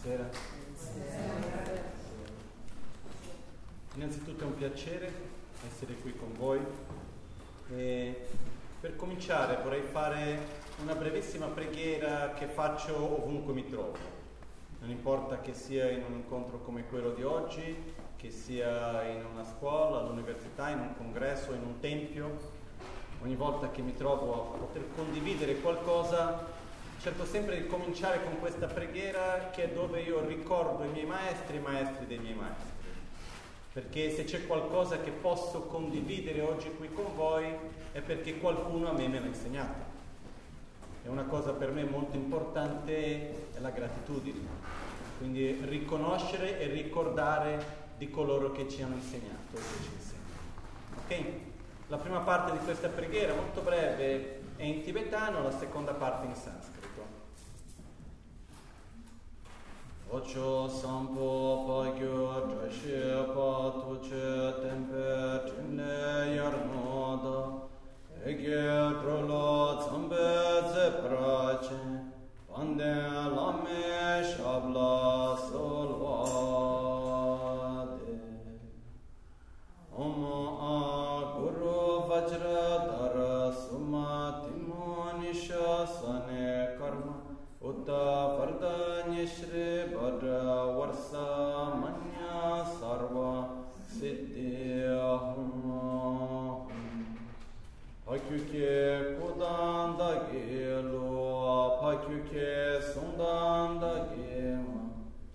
Buonasera. Innanzitutto è un piacere essere qui con voi e per cominciare vorrei fare una brevissima preghiera che faccio ovunque mi trovo. Non importa che sia in un incontro come quello di oggi, che sia in una scuola, all'università, in un congresso, in un tempio, ogni volta che mi trovo a poter condividere qualcosa, cerco sempre di cominciare con questa preghiera che è dove io ricordo i miei maestri dei miei maestri. Perché se c'è qualcosa che posso condividere oggi qui con voi è perché qualcuno a me l'ha insegnato. È una cosa per me molto importante, è la gratitudine. Quindi riconoscere e ricordare di coloro che ci hanno insegnato e che ci insegnano. Ok? La prima parte di questa preghiera, molto breve, è in tibetano, la seconda parte in sanscrito. Ocho sampo pagyo drashe patuche tempe chinle yarnoda ege trolo zambe zeprache pande lame shabla solvade Om Guru Vajra Dara Suma Timonisha Sane Karma Uta Vardanya Shri Bhadra Varsa Manya Sarva Siddhi Ahum Pakyuke Kudanda Gelu Pakyuke Sundanda Gema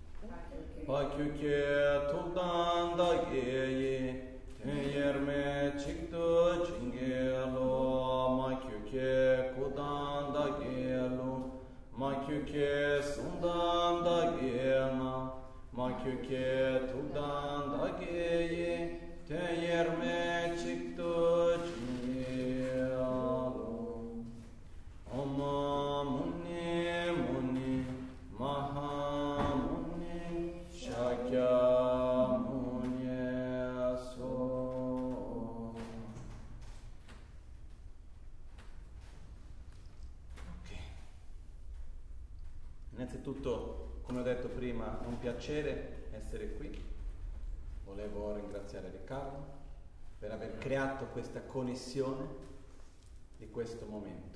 Pakyuke Tudanda Geyi Yerme Chikto Chingelo Makyuke Kudanda Gelu Makyuke Sundanda Gema Makyuke Tudanda Geyi Yerme Chikto Chingelo Om Muni Muni Maha Muni Shakya Muni So. Ok. Innanzitutto, come ho detto prima, è un piacere essere qui. Volevo ringraziare Riccardo per aver creato questa connessione di questo momento.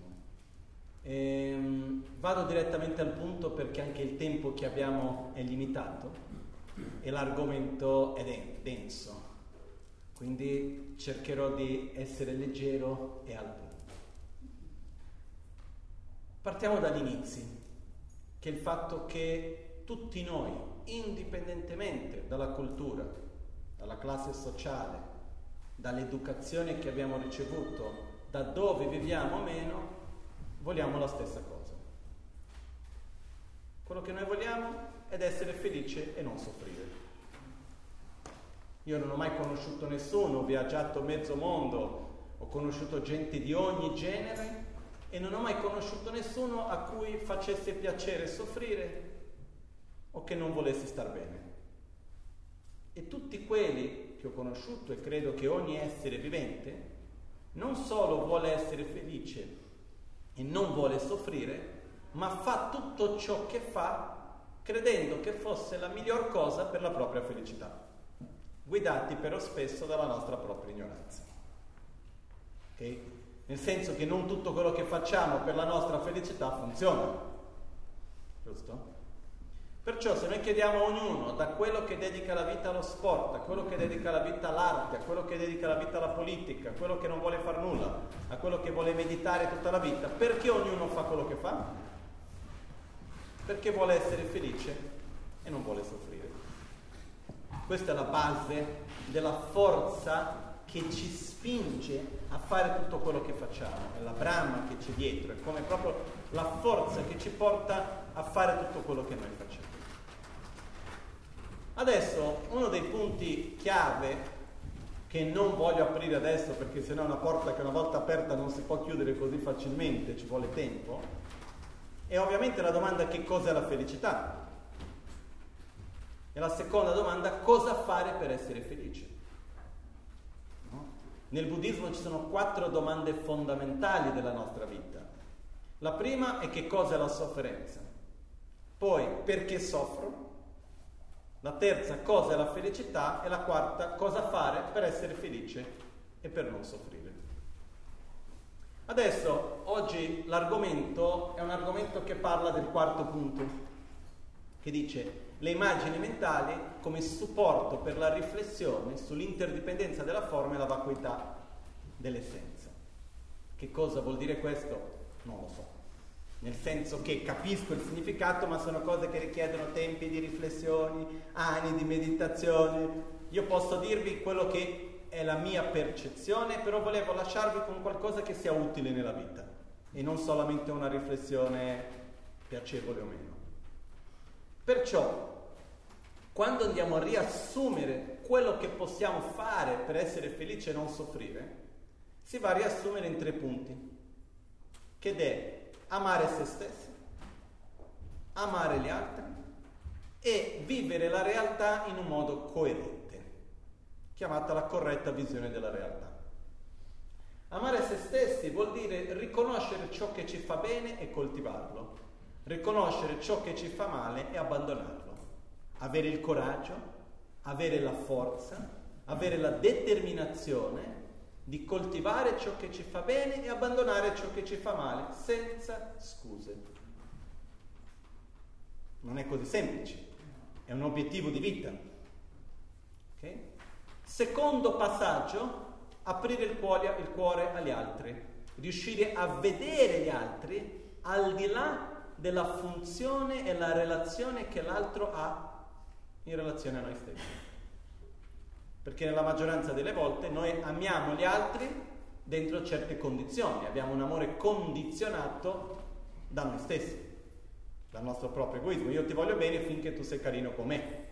Vado direttamente al punto perché anche il tempo che abbiamo è limitato e l'argomento è denso, quindi cercherò di essere leggero e al punto. Partiamo dagli inizi, che è il fatto che tutti noi, indipendentemente dalla cultura, dalla classe sociale, dall'educazione che abbiamo ricevuto, da dove viviamo o meno, vogliamo la stessa cosa. Quello che noi vogliamo è essere felice e non soffrire. Io non ho mai conosciuto nessuno, ho viaggiato mezzo mondo, ho conosciuto gente di ogni genere e non ho mai conosciuto nessuno a cui facesse piacere soffrire o che non volesse star bene. E tutti quelli che ho conosciuto, e credo che ogni essere vivente, non solo vuole essere felice e non vuole soffrire, ma fa tutto ciò che fa credendo che fosse la miglior cosa per la propria felicità, guidati però spesso dalla nostra propria ignoranza. Ok? Nel senso che non tutto quello che facciamo per la nostra felicità funziona, giusto? Perciò se noi chiediamo a ognuno, da quello che dedica la vita allo sport, a quello che dedica la vita all'arte, a quello che dedica la vita alla politica, a quello che non vuole far nulla, a quello che vuole meditare tutta la vita, perché ognuno fa quello che fa? Perché vuole essere felice e non vuole soffrire. Questa è la base della forza che ci spinge a fare tutto quello che facciamo, è la Brahma che c'è dietro, è come proprio la forza che ci porta a fare tutto quello che noi facciamo. Adesso uno dei punti chiave che non voglio aprire adesso perché sennò è una porta che una volta aperta non si può chiudere così facilmente, ci vuole tempo, è ovviamente la domanda: che cos'è la felicità? E la seconda domanda: cosa fare per essere felice? No? Nel buddismo ci sono 4 domande fondamentali della nostra vita. La prima è: che cosa è la sofferenza? Poi perché soffro, la terza cosa è la felicità e la quarta cosa fare per essere felice e per non soffrire. Adesso, oggi l'argomento è un argomento che parla del quarto punto, che dice le immagini mentali come supporto per la riflessione sull'interdipendenza della forma e la vacuità dell'essenza. Che cosa vuol dire questo? Non lo so. Nel senso che capisco il significato, ma sono cose che richiedono tempi di riflessioni, anni di meditazione. Io posso dirvi quello che è la mia percezione, però volevo lasciarvi con qualcosa che sia utile nella vita e non solamente una riflessione piacevole o meno. Perciò, quando andiamo a riassumere quello che possiamo fare per essere felici e non soffrire, si va a riassumere in 3 punti, che è amare se stessi, amare gli altri e vivere la realtà in un modo coerente, chiamata la corretta visione della realtà. Amare se stessi vuol dire riconoscere ciò che ci fa bene e coltivarlo, riconoscere ciò che ci fa male e abbandonarlo, avere il coraggio, avere la forza, avere la determinazione di coltivare ciò che ci fa bene e abbandonare ciò che ci fa male, senza scuse. Non è così semplice, è un obiettivo di vita. Ok? Secondo passaggio, aprire il cuore agli altri, riuscire a vedere gli altri al di là della funzione e la relazione che l'altro ha in relazione a noi stessi. Perché nella maggioranza delle volte noi amiamo gli altri dentro certe condizioni, abbiamo un amore condizionato da noi stessi, dal nostro proprio egoismo. Io ti voglio bene finché tu sei carino con me.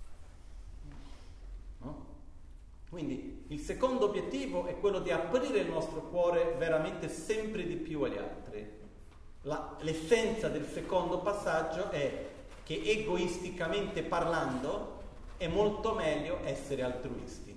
No? Quindi il secondo obiettivo è quello di aprire il nostro cuore veramente sempre di più agli altri. L'essenza del secondo passaggio è che egoisticamente parlando è molto meglio essere altruisti,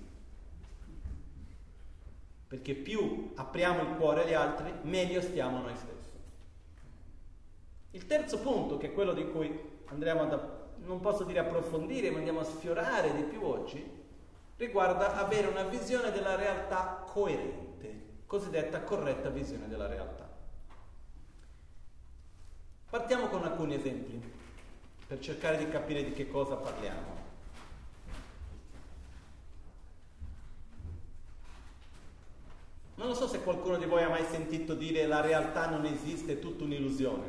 perché più apriamo il cuore agli altri, meglio stiamo noi stessi. Il terzo punto, che è quello di cui andremo non posso dire approfondire, ma andiamo a sfiorare di più oggi, riguarda avere una visione della realtà coerente, cosiddetta corretta visione della realtà. Partiamo con alcuni esempi, per cercare di capire di che cosa parliamo. Non lo so se qualcuno di voi ha mai sentito dire la realtà non esiste, è tutta un'illusione.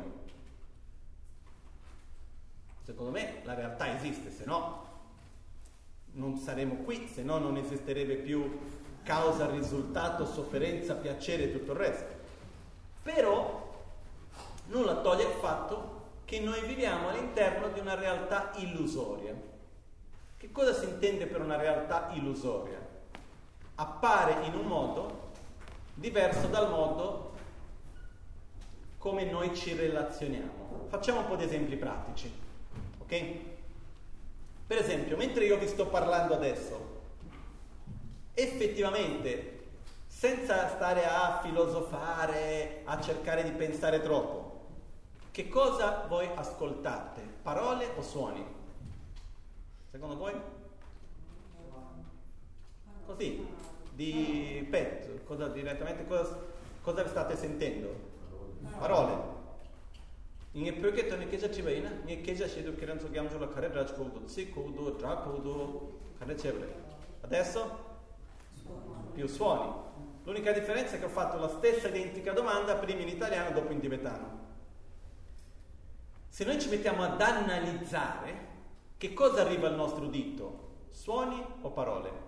Secondo me la realtà esiste, se no non saremo qui, se no non esisterebbe più causa, risultato, sofferenza, piacere e tutto il resto. Però nulla toglie il fatto che noi viviamo all'interno di una realtà illusoria. Che cosa si intende per una realtà illusoria? Appare in un modo diverso dal modo come noi ci relazioniamo. Facciamo un po' di esempi pratici, ok? Per esempio, mentre io vi sto parlando adesso, effettivamente, senza stare a filosofare, a cercare di pensare troppo, che cosa voi ascoltate? Parole o suoni? Secondo voi? Così, di petto, cosa state sentendo? Parole. In progetto ne che ci veina, ne che ci do che non so chiamo la carriera scudo, sicuro, dracudo, carrecevole. Adesso più suoni. L'unica differenza è che ho fatto la stessa identica domanda prima in italiano, dopo in tibetano. Se noi ci mettiamo ad analizzare, che cosa arriva al nostro udito? Suoni o parole?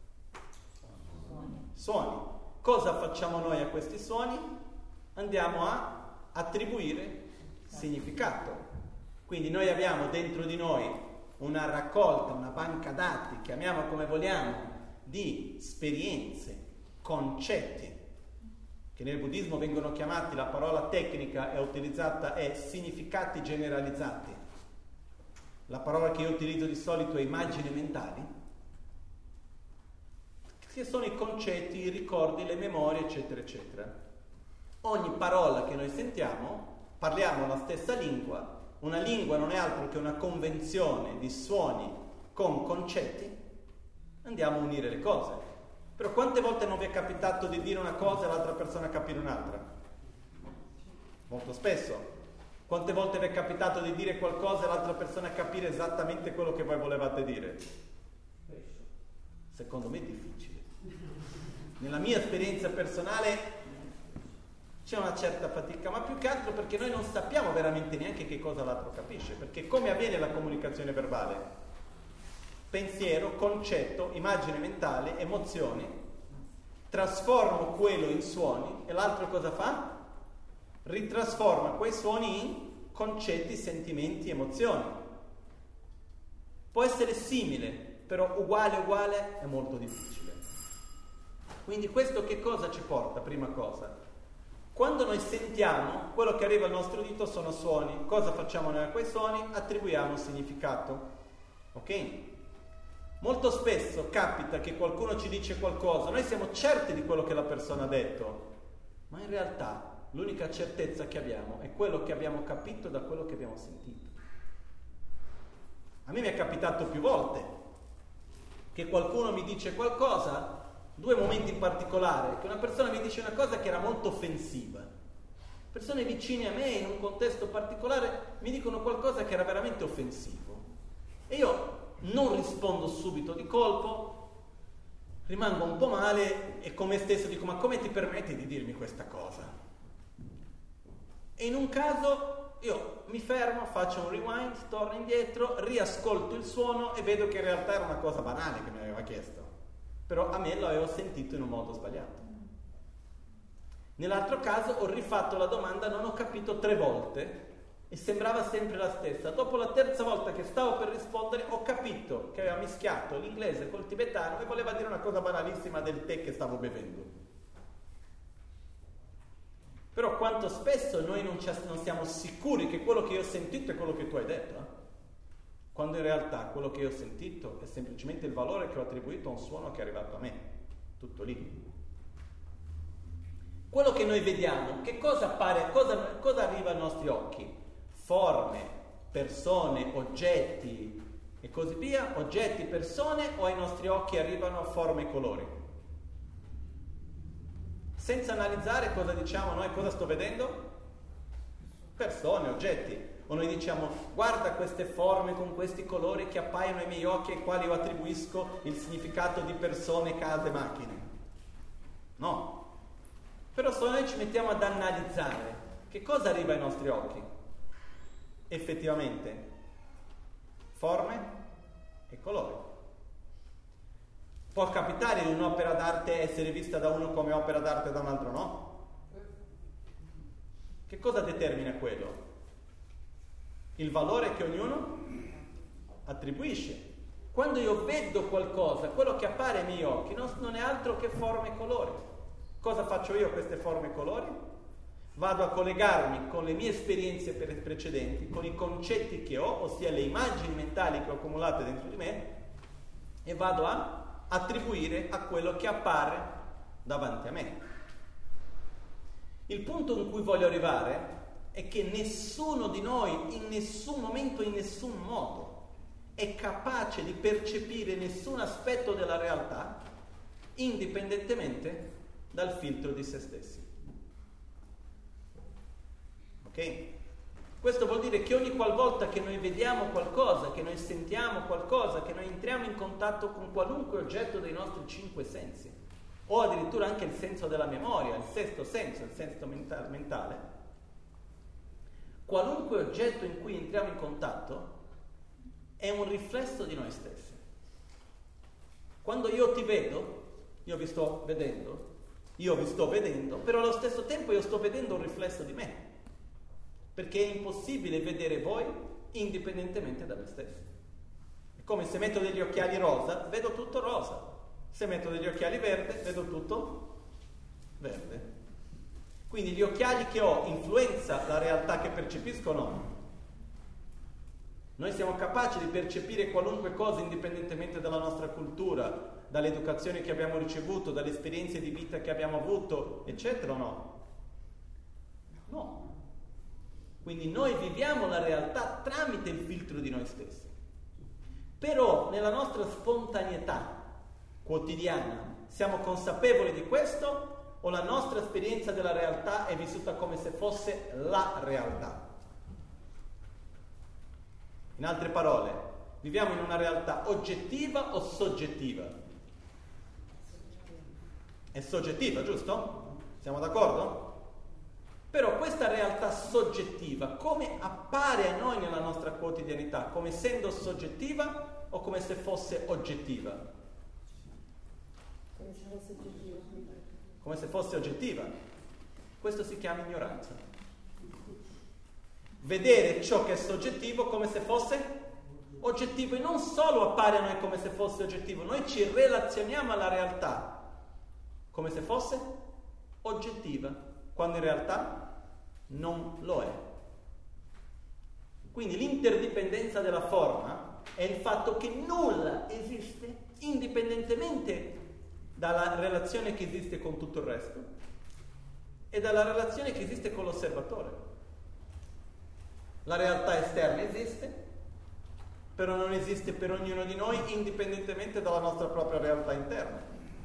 Suoni. Cosa facciamo noi a questi suoni? Andiamo a attribuire significato. Quindi noi abbiamo dentro di noi una raccolta, una banca dati, chiamiamo come vogliamo, di esperienze, concetti, che nel buddismo vengono chiamati, la parola tecnica è utilizzata, è significati generalizzati. La parola che io utilizzo di solito è immagini mentali, che sono i concetti, i ricordi, le memorie, eccetera, eccetera. Ogni parola che noi sentiamo, parliamo la stessa lingua, una lingua non è altro che una convenzione di suoni con concetti, andiamo a unire le cose. Però quante volte non vi è capitato di dire una cosa e l'altra persona capire un'altra? Molto spesso. Quante volte vi è capitato di dire qualcosa e l'altra persona capire esattamente quello che voi volevate dire? Secondo me è difficile. Nella mia esperienza personale c'è una certa fatica, ma più che altro perché noi non sappiamo veramente neanche che cosa l'altro capisce, perché come avviene la comunicazione verbale? Pensiero, concetto, immagine mentale, emozioni, trasformo quello in suoni e l'altro cosa fa? Ritrasforma quei suoni in concetti, sentimenti, emozioni. Può essere simile, però uguale è molto difficile. Quindi questo che cosa ci porta? Prima cosa, quando noi sentiamo, quello che arriva al nostro udito sono suoni. Cosa facciamo noi a quei suoni? Attribuiamo un significato. Ok? Molto spesso capita che qualcuno ci dice qualcosa, noi siamo certi di quello che la persona ha detto, ma in realtà l'unica certezza che abbiamo è quello che abbiamo capito da quello che abbiamo sentito. A me mi è capitato più volte che qualcuno mi dice qualcosa, due momenti in particolare, che una persona mi dice una cosa che era molto offensiva. Persone vicine a me in un contesto particolare mi dicono qualcosa che era veramente offensivo. E io non rispondo subito di colpo, rimango un po' male e con me stesso dico: ma come ti permetti di dirmi questa cosa? E in un caso io mi fermo, faccio un rewind, torno indietro, riascolto il suono e vedo che in realtà era una cosa banale che mi aveva chiesto, però a me lo avevo sentito in un modo sbagliato. Nell'altro caso ho rifatto la domanda, non ho capito 3 volte e sembrava sempre la stessa. Dopo la terza volta che stavo per rispondere ho capito che aveva mischiato l'inglese col tibetano e voleva dire una cosa banalissima del tè che stavo bevendo. Però quanto spesso noi non siamo sicuri che quello che io ho sentito è quello che tu hai detto, quando in realtà quello che io ho sentito è semplicemente il valore che ho attribuito a un suono che è arrivato a me, tutto lì. Quello che noi vediamo, che cosa appare, cosa arriva ai nostri occhi? Forme, persone, oggetti e così via, oggetti, persone, o ai nostri occhi arrivano forme e colori? Senza analizzare cosa diciamo noi, cosa sto vedendo? Persone, oggetti. O noi diciamo: guarda queste forme con questi colori che appaiono ai miei occhi ai quali io attribuisco il significato di persone, case, macchine. No. Però se noi ci mettiamo ad analizzare, che cosa arriva ai nostri occhi? Effettivamente, forme e colori. Può capitare in un'opera d'arte essere vista da uno come opera d'arte e da un altro no? Che cosa determina quello? Il valore che ognuno attribuisce. Quando io vedo qualcosa, quello che appare ai miei occhi non è altro che forme e colori. Cosa faccio io a queste forme e colori? Vado a collegarmi con le mie esperienze precedenti, con i concetti che ho, ossia le immagini mentali che ho accumulate dentro di me, e vado a attribuire a quello che appare davanti a me. Il punto in cui voglio arrivare è che nessuno di noi in nessun momento, in nessun modo è capace di percepire nessun aspetto della realtà indipendentemente dal filtro di se stessi. Ok? Questo vuol dire che ogni qualvolta che noi vediamo qualcosa, che noi sentiamo qualcosa, che noi entriamo in contatto con qualunque oggetto dei nostri 5 sensi, o addirittura anche il senso della memoria, il sesto senso, il senso mentale, qualunque oggetto in cui entriamo in contatto è un riflesso di noi stessi. Quando io ti vedo, io vi sto vedendo, però allo stesso tempo io sto vedendo un riflesso di me. Perché è impossibile vedere voi indipendentemente da me stesso. È come se metto degli occhiali rosa, vedo tutto rosa. Se metto degli occhiali verde, vedo tutto verde. Quindi gli occhiali che ho influenza la realtà che percepisco o no? Noi siamo capaci di percepire qualunque cosa indipendentemente dalla nostra cultura, dall'educazione che abbiamo ricevuto, dalle esperienze di vita che abbiamo avuto, eccetera o no? No. Quindi noi viviamo la realtà tramite il filtro di noi stessi. Però nella nostra spontaneità quotidiana siamo consapevoli di questo o la nostra esperienza della realtà è vissuta come se fosse la realtà? In altre parole, viviamo in una realtà oggettiva o soggettiva? È soggettiva, giusto? Siamo d'accordo? Però questa realtà soggettiva come appare a noi nella nostra quotidianità? Come essendo soggettiva o come se fosse oggettiva? Come se fosse oggettiva. Come se fosse oggettiva. Questo si chiama ignoranza. Vedere ciò che è soggettivo come se fosse oggettivo, e non solo appare a noi come se fosse oggettivo, noi ci relazioniamo alla realtà come se fosse oggettiva, quando in realtà non lo è. Quindi l'interdipendenza della forma è il fatto che nulla esiste indipendentemente dalla relazione che esiste con tutto il resto e dalla relazione che esiste con l'osservatore. La realtà esterna esiste, però non esiste per ognuno di noi indipendentemente dalla nostra propria realtà interna.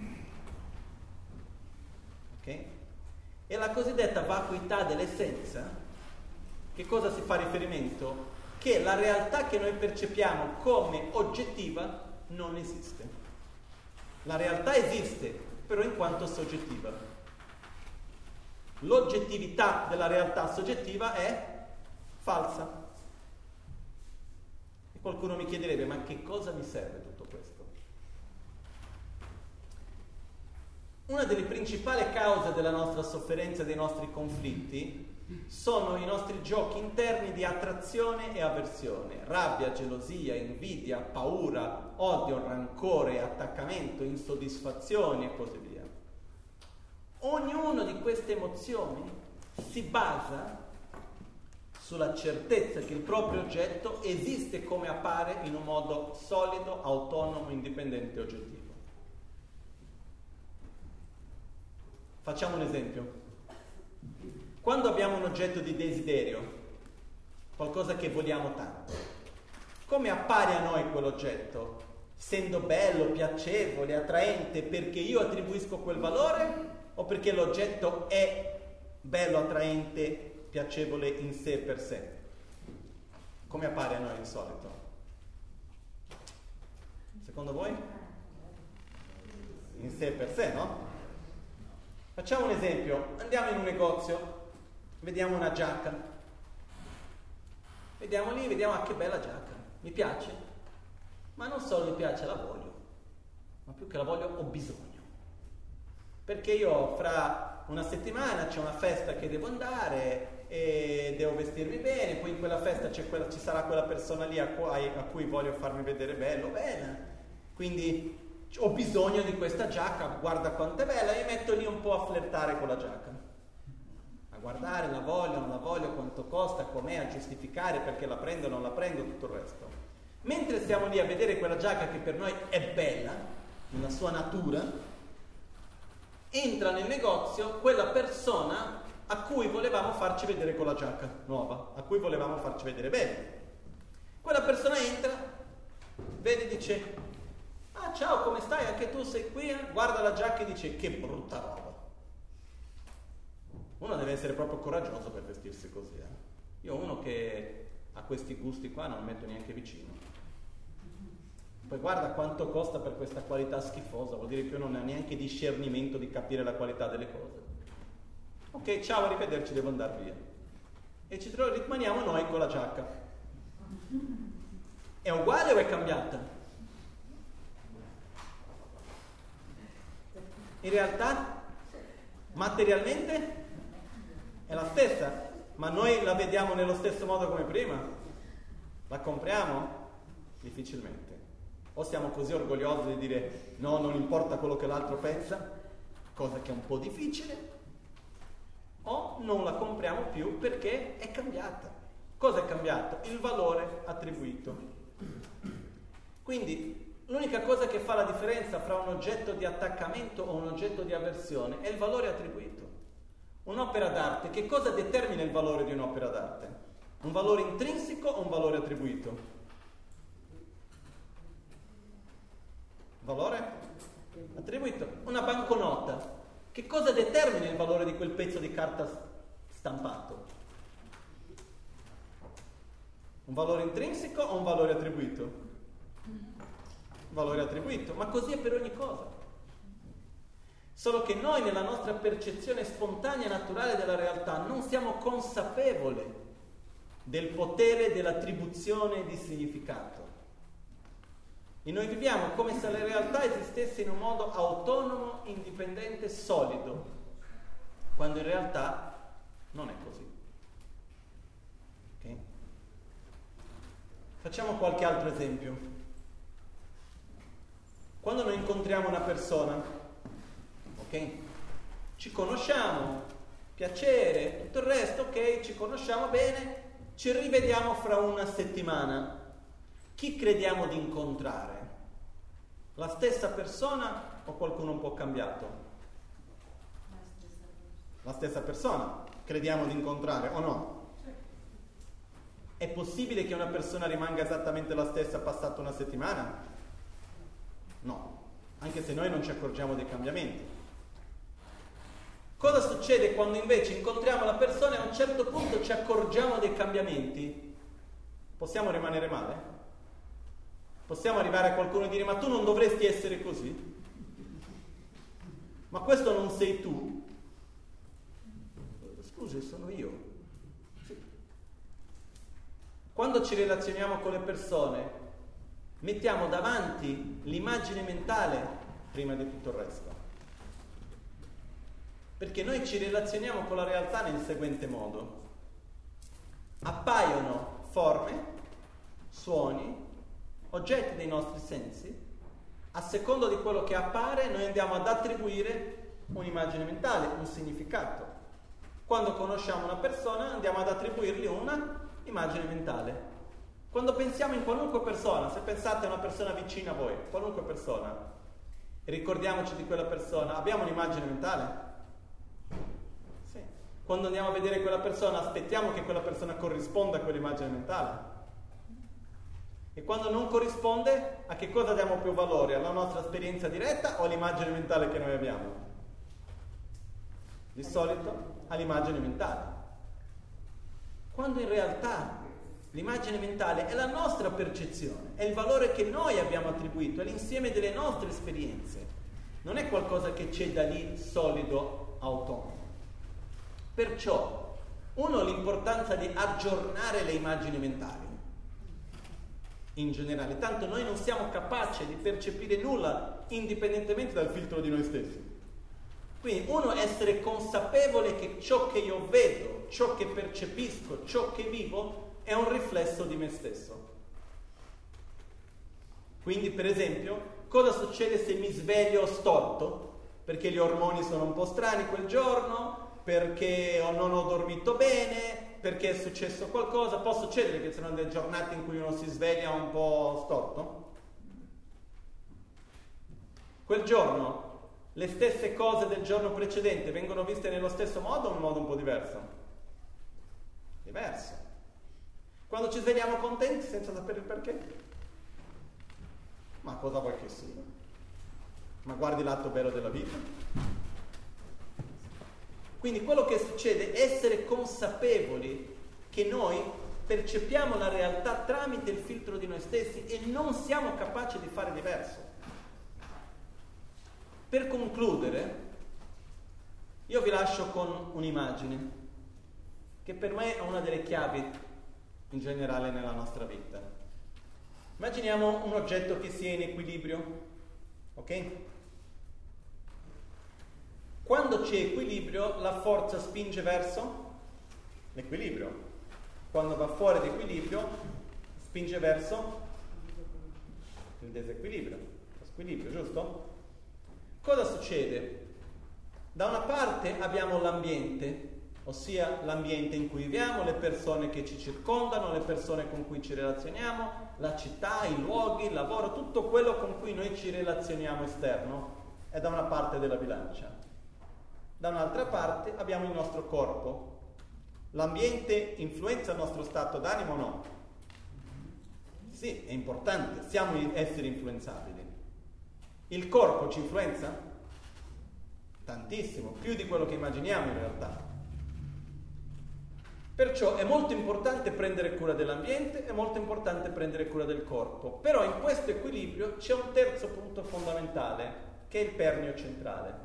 Ok? E la cosiddetta vacuità dell'essenza, che cosa si fa riferimento? Che la realtà che noi percepiamo come oggettiva non esiste. La realtà esiste, però in quanto soggettiva. L'oggettività della realtà soggettiva è falsa. E qualcuno mi chiederebbe, ma che cosa mi serve tutto questo? Una delle principali cause della nostra sofferenza e dei nostri conflitti sono i nostri giochi interni di attrazione e avversione, rabbia, gelosia, invidia, paura, odio, rancore, attaccamento, insoddisfazione e così via. Ognuna di queste emozioni si basa sulla certezza che il proprio oggetto esiste come appare in un modo solido, autonomo, indipendente e oggettivo. Facciamo un esempio. Quando abbiamo un oggetto di desiderio, qualcosa che vogliamo tanto, come appare a noi quell'oggetto? Essendo bello, piacevole, attraente, perché io attribuisco quel valore o perché l'oggetto è bello, attraente, piacevole in sé per sé? Come appare a noi di solito? Secondo voi? In sé per sé, no? Facciamo un esempio, andiamo in un negozio, vediamo una giacca, vediamo lì, vediamo che bella giacca, mi piace, ma non solo mi piace, la voglio, ma più che la voglio ho bisogno, perché io fra una settimana c'è una festa che devo andare e devo vestirmi bene, poi in quella festa ci sarà quella persona lì a cui voglio farmi vedere bello, bene, quindi ho bisogno di questa giacca, guarda quanto è bella, mi metto lì un po' a flirtare con la giacca, a guardare, la voglio, non la voglio, quanto costa, com'è, a giustificare perché la prendo, non la prendo, tutto il resto. Mentre stiamo lì a vedere quella giacca che per noi è bella, nella sua natura, entra nel negozio quella persona a cui volevamo farci vedere con la giacca nuova, a cui volevamo farci vedere bene. Quella persona entra, vede e dice: ah, ciao, come stai? Anche tu sei qui? Guarda la giacca e dice: che brutta roba. Uno deve essere proprio coraggioso per vestirsi così. Io uno che ha questi gusti qua non lo metto neanche vicino. Poi guarda quanto costa per questa qualità schifosa, vuol dire che io non ho neanche discernimento di capire la qualità delle cose. Ok, ciao, arrivederci, devo andare via. E ci rimaniamo noi con la giacca. È uguale o è cambiata? In realtà, materialmente è la stessa, ma noi la vediamo nello stesso modo come prima? La compriamo? Difficilmente. O siamo così orgogliosi di dire no, non importa quello che l'altro pensa, cosa che è un po' difficile, o non la compriamo più perché è cambiata. Cosa è cambiato? Il valore attribuito. Quindi l'unica cosa che fa la differenza fra un oggetto di attaccamento o un oggetto di avversione è il valore attribuito. Un'opera d'arte, che cosa determina il valore di un'opera d'arte? Un valore intrinseco o un valore attribuito? Valore attribuito. Una banconota. Che cosa determina il valore di quel pezzo di carta stampato? Un valore intrinseco o un valore attribuito? Valore attribuito, ma così è per ogni cosa. Solo che noi nella nostra percezione spontanea e naturale della realtà non siamo consapevoli del potere dell'attribuzione di significato. E noi viviamo come se la realtà esistesse in un modo autonomo, indipendente, solido, quando in realtà non è così. Okay? Facciamo qualche altro esempio. Quando noi incontriamo una persona, ok? Ci conosciamo, piacere, tutto il resto, ok? Ci conosciamo bene, ci rivediamo fra una settimana. Chi crediamo di incontrare? La stessa persona o qualcuno un po' cambiato? La stessa persona crediamo di incontrare o no? È possibile che una persona rimanga esattamente la stessa passata una settimana? No, anche se noi non ci accorgiamo dei cambiamenti. Cosa succede quando invece incontriamo la persona e a un certo punto ci accorgiamo dei cambiamenti? Possiamo rimanere male? Possiamo arrivare a qualcuno e dire: ma tu non dovresti essere così? Ma questo non sei tu? Scusi, sono io. Sì. Quando ci relazioniamo con le persone, mettiamo davanti l'immagine mentale prima di tutto il resto. Perché noi ci relazioniamo con la realtà nel seguente modo. Appaiono forme, suoni, oggetti dei nostri sensi, a secondo di quello che appare noi andiamo ad attribuire un'immagine mentale, un significato. Quando conosciamo una persona andiamo ad attribuirgli una immagine mentale. Quando pensiamo in qualunque persona, se pensate a una persona vicina a voi, qualunque persona, ricordiamoci di quella persona, abbiamo un'immagine mentale? Sì. Quando andiamo a vedere quella persona aspettiamo che quella persona corrisponda a quell'immagine mentale. E quando non corrisponde, a che cosa diamo più valore? Alla nostra esperienza diretta o all'immagine mentale che noi abbiamo? Di solito all'immagine mentale. Quando in realtà l'immagine mentale è la nostra percezione, è il valore che noi abbiamo attribuito, è l'insieme delle nostre esperienze. Non è qualcosa che c'è da lì solido, autonomo. Perciò, uno, l'importanza di aggiornare le immagini mentali. In generale, tanto noi non siamo capaci di percepire nulla indipendentemente dal filtro di noi stessi. Quindi uno, essere consapevole che ciò che io vedo, ciò che percepisco, ciò che vivo è un riflesso di me stesso. Quindi, per esempio, cosa succede se mi sveglio storto? Perché gli ormoni sono un po' strani quel giorno, perché non ho dormito bene, perché è successo qualcosa. Può succedere che ci sono delle giornate in cui uno si sveglia un po' storto? Quel giorno le stesse cose del giorno precedente vengono viste nello stesso modo o in un modo un po' diverso? Diverso. Quando ci svegliamo contenti senza sapere il perché? Ma cosa vuoi che sia? Ma guardi l'atto bello della vita? Quindi quello che succede è essere consapevoli che noi percepiamo la realtà tramite il filtro di noi stessi e non siamo capaci di fare diverso. Per concludere, io vi lascio con un'immagine che per me è una delle chiavi in generale nella nostra vita. Immaginiamo un oggetto che sia in equilibrio, ok? Quando c'è equilibrio, la forza spinge verso l'equilibrio. Quando va fuori di equilibrio, spinge verso il disequilibrio, lo squilibrio, giusto? Cosa succede? Da una parte abbiamo l'ambiente, ossia l'ambiente in cui viviamo, le persone che ci circondano, le persone con cui ci relazioniamo, la città, i luoghi, il lavoro, tutto quello con cui noi ci relazioniamo esterno è da una parte della bilancia. Da un'altra parte abbiamo il nostro corpo, L'ambiente influenza il nostro stato d'animo o no? Sì, è importante, siamo esseri influenzabili. Il corpo ci influenza? Tantissimo, più di quello che immaginiamo in realtà. Perciò è molto importante prendere cura dell'ambiente, è molto importante prendere cura del corpo. Però in questo equilibrio c'è un terzo punto fondamentale, che è il pernio centrale.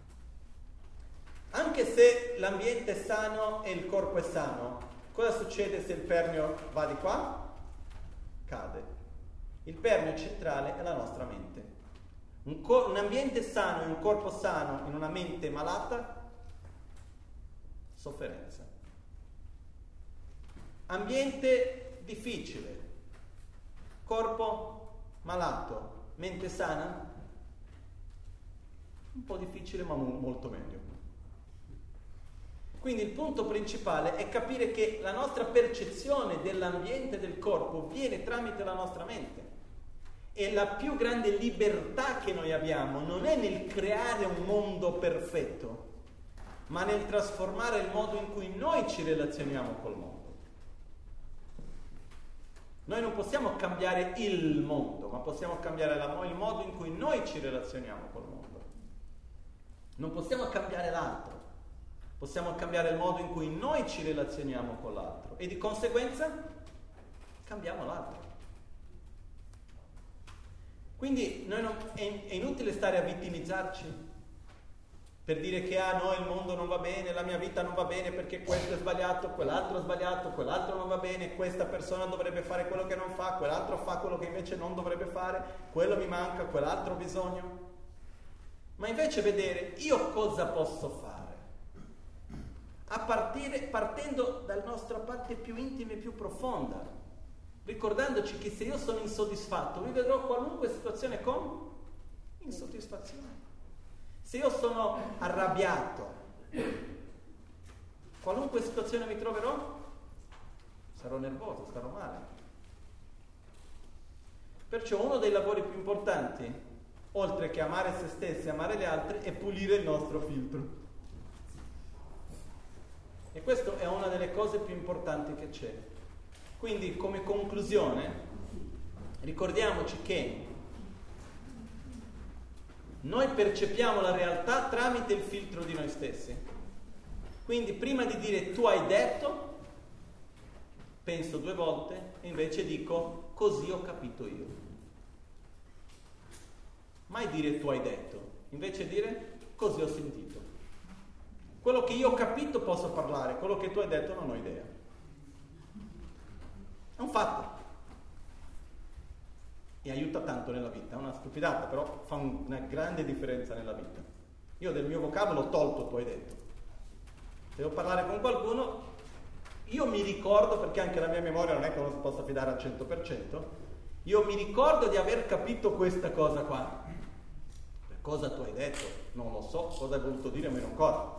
Anche se l'ambiente è sano e il corpo è sano, cosa succede se il pernio va di qua? Cade. Il pernio centrale è la nostra mente. Un ambiente sano e un corpo sano in una mente malata, sofferenza. Ambiente difficile, corpo malato, mente sana, un po' difficile ma molto meglio. Quindi il punto principale è capire che la nostra percezione dell'ambiente e del corpo viene tramite la nostra mente. E la più grande libertà che noi abbiamo non è nel creare un mondo perfetto, ma nel trasformare il modo in cui noi ci relazioniamo col mondo. Noi non possiamo cambiare il mondo, ma possiamo cambiare il modo in cui noi ci relazioniamo col mondo. Non possiamo cambiare l'altro, possiamo cambiare il modo in cui noi ci relazioniamo con l'altro e di conseguenza cambiamo l'altro. Quindi è inutile stare a vittimizzarci per dire che no, il mondo non va bene, la mia vita non va bene perché questo è sbagliato, quell'altro è sbagliato, quell'altro non va bene, questa persona dovrebbe fare quello che non fa, quell'altro fa quello che invece non dovrebbe fare, quello mi manca, quell'altro ho bisogno. Ma invece vedere io cosa posso fare, partendo dalla nostra parte più intima e più profonda, ricordandoci che se io sono insoddisfatto, mi vedrò qualunque situazione con insoddisfazione. Se io sono arrabbiato, qualunque situazione mi troverò, sarò nervoso, starò male. Perciò uno dei lavori più importanti, oltre che amare se stessi e amare gli altri, è pulire il nostro filtro. E questa è una delle cose più importanti che c'è. Quindi, come conclusione, ricordiamoci che noi percepiamo la realtà tramite il filtro di noi stessi. Quindi prima di dire tu hai detto, penso 2 volte e invece dico così ho capito io. Mai dire tu hai detto, invece dire così ho sentito. Quello che io ho capito posso parlare, quello che tu hai detto non ho idea. È un fatto. E aiuta tanto nella vita, è una stupidata, però fa una grande differenza nella vita. Io del mio vocabolo ho tolto tu hai detto. Se devo parlare con qualcuno, io mi ricordo, perché anche la mia memoria non è che uno si possa fidare al 100%, io mi ricordo di aver capito questa cosa qua. Per cosa tu hai detto? Non lo so, cosa hai voluto dire, ma non cosa.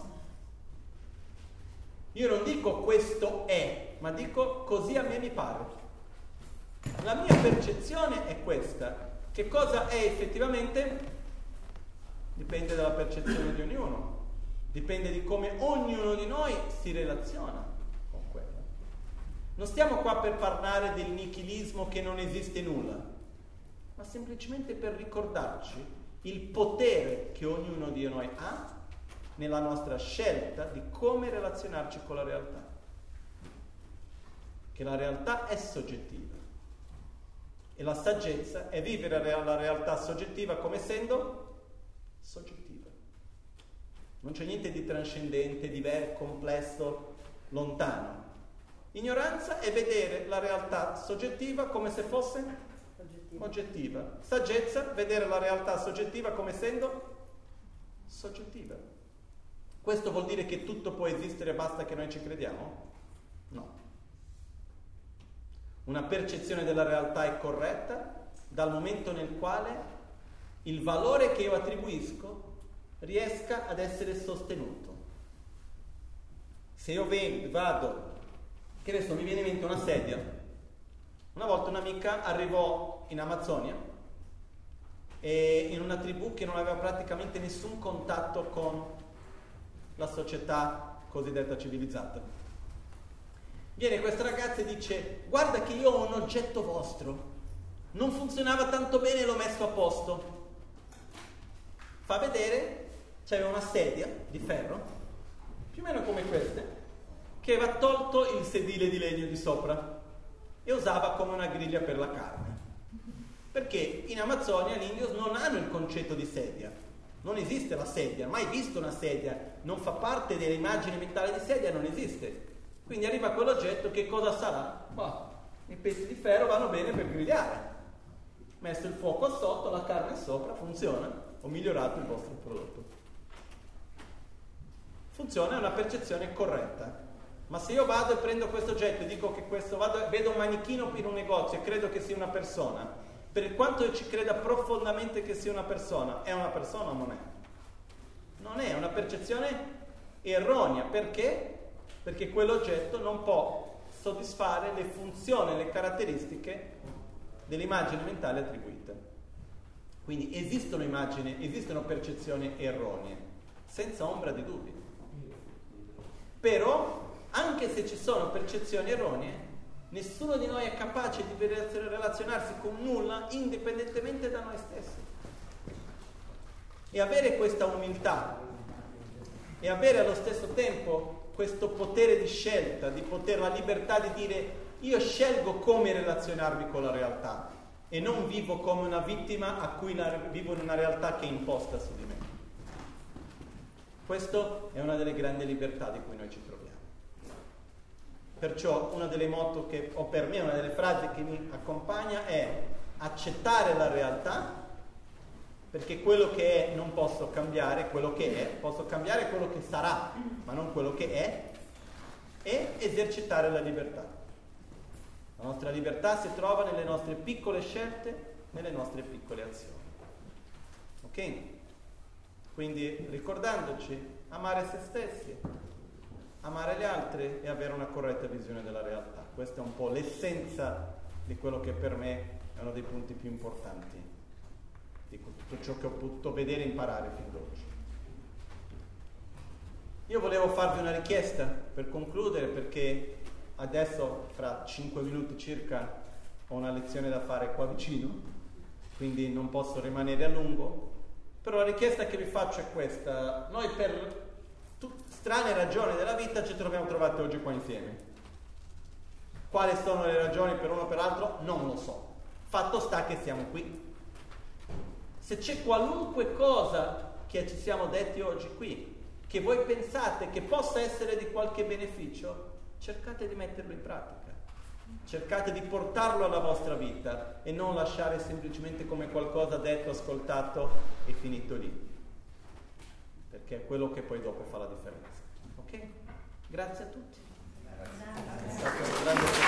Io non dico questo è, ma dico così a me mi pare. La mia percezione è questa. Che cosa è effettivamente? Dipende dalla percezione di ognuno. Dipende di come ognuno di noi si relaziona con quello. Non stiamo qua per parlare del nichilismo che non esiste nulla, ma semplicemente per ricordarci il potere che ognuno di noi ha nella nostra scelta di come relazionarci con la realtà. Che la realtà è soggettiva. E la saggezza è vivere la realtà soggettiva come essendo soggettiva. Non c'è niente di trascendente, complesso, lontano. Ignoranza è vedere la realtà soggettiva come se fosse oggettiva. Saggezza, vedere la realtà soggettiva come essendo soggettiva. Questo vuol dire che tutto può esistere e basta che noi ci crediamo? No. Una percezione della realtà è corretta dal momento nel quale il valore che io attribuisco riesca ad essere sostenuto. Se io vado, che adesso mi viene in mente una sedia. Una volta un'amica arrivò in Amazzonia e in una tribù che non aveva praticamente nessun contatto con la società cosiddetta civilizzata. Viene questa ragazza e dice: guarda che io ho un oggetto vostro, non funzionava tanto bene, l'ho messo a posto. Fa vedere, c'aveva una sedia di ferro, più o meno come queste, che aveva tolto il sedile di legno di sopra e usava come una griglia per la carne. Perché in Amazzonia gli indios non hanno il concetto di sedia, non esiste la sedia, mai visto una sedia, non fa parte dell'immagine mentale di sedia, non esiste. Quindi arriva quell'oggetto, che cosa sarà? I pezzi di ferro vanno bene per grigliare. Messo il fuoco sotto, la carne sopra, funziona, ho migliorato il vostro prodotto. Funziona, è una percezione corretta. Ma se io vado e prendo questo oggetto e dico che questo, vedo un manichino in un negozio e credo che sia una persona, per quanto io ci creda profondamente che sia una persona o non è? Non è, una percezione erronea. Perché? Perché quell'oggetto non può soddisfare le funzioni, le caratteristiche dell'immagine mentale attribuita. Quindi esistono percezioni erronee, senza ombra di dubbio. Però, anche se ci sono percezioni erronee, nessuno di noi è capace di relazionarsi con nulla indipendentemente da noi stessi. E avere questa umiltà e avere allo stesso tempo questo potere di scelta, di poter, la libertà di dire: io scelgo come relazionarmi con la realtà e non vivo come una vittima a cui vivo in una realtà che è imposta su di me. Questo è una delle grandi libertà di cui noi ci troviamo. Perciò una delle motto che, o per me una delle frasi che mi accompagna è: accettare la realtà, perché quello che è non posso cambiare quello che è, posso cambiare quello che sarà, ma non quello che è, e esercitare la libertà. La nostra libertà si trova nelle nostre piccole scelte, nelle nostre piccole azioni. Ok? Quindi ricordandoci, amare se stessi, amare gli altri e avere una corretta visione della realtà. Questa è un po' l'essenza di quello che per me è uno dei punti più importanti di tutto ciò che ho potuto vedere e imparare fin d'oggi. Io volevo farvi una richiesta per concludere, perché adesso fra 5 minuti circa ho una lezione da fare qua vicino, quindi non posso rimanere a lungo, però la richiesta che vi faccio è questa: noi per strane ragioni della vita ci troviamo trovati oggi qua insieme. Quali sono le ragioni per uno o per l'altro? Non lo so. Fatto sta che siamo qui. Se c'è qualunque cosa che ci siamo detti oggi qui, che voi pensate che possa essere di qualche beneficio, cercate di metterlo in pratica. Cercate di portarlo alla vostra vita e non lasciare semplicemente come qualcosa detto, ascoltato e finito lì. Perché è quello che poi dopo fa la differenza. Ok? Grazie a tutti. Grazie. È stato un grande